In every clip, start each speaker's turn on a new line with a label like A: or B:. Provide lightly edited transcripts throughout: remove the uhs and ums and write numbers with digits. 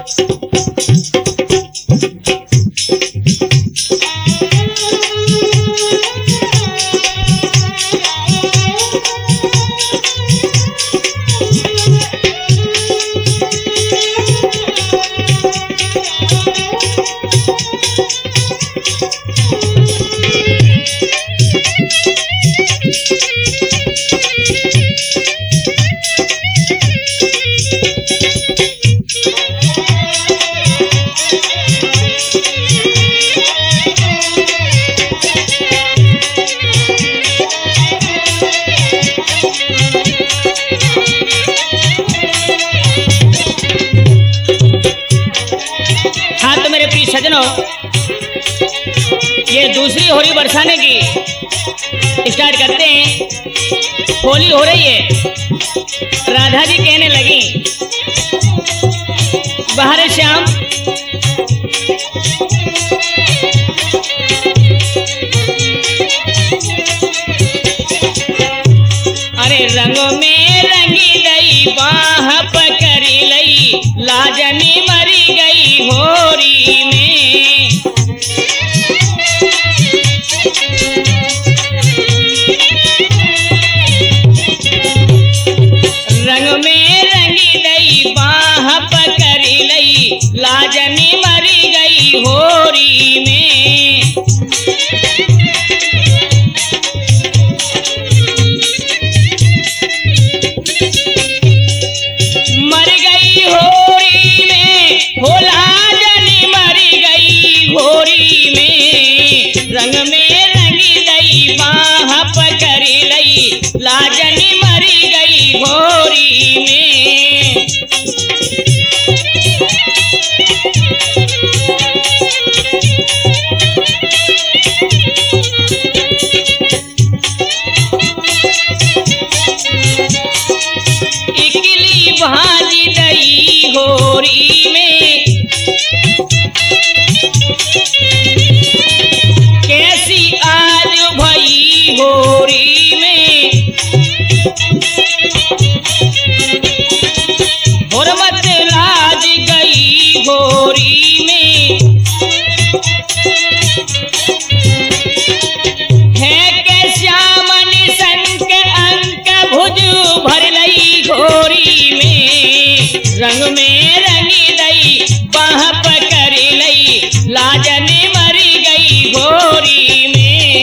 A: सजनों, ये दूसरी होली बरसाने की स्टार्ट करते हैं। होली हो रही है, राधा जी कहने लगी बाहर श्याम अरे रंगों में रंगी गई बाह पकड़ी लई लाजनी मरी गई होरी में। रंग में रंगी गई बाह पकड़ी लई लाजनी मरी गई होरी में। मर गई होरी में हो लाजनी मरी गई होरी में। रंग में रंगी गई बाह पकड़ी लई लाजनी मरी गई होरी में। इकली भाजी दई होरी में कैसी आज भई होरी में। हुर्मत लाज गई होरी में है के श्याम निशंक अंक भुज भर लई होरी में। रंग में रंगी दई बाह पकड़ी लई लाजनी मरी गई होरी में।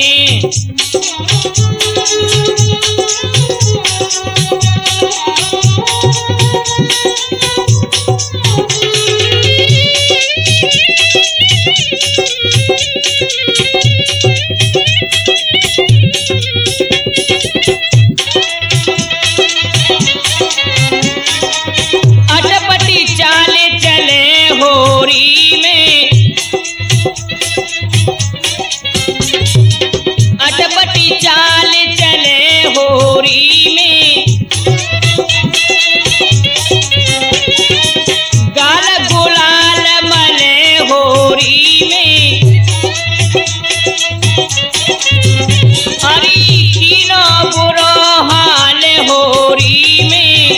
A: अटपटी चाले चले होरी में अटपटी चाले चले होरी में। गाल गुलाल मले होरी में अरे कीनो बुरो हाल होरी में।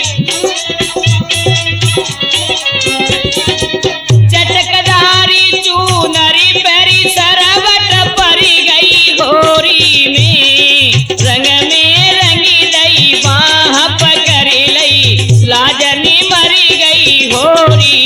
A: चटकदारी चूनरी पेरी सरवट परी गई होरी में। रंग में रंगी दई बाह पकड़ी लई लाजनी मरी गई होरी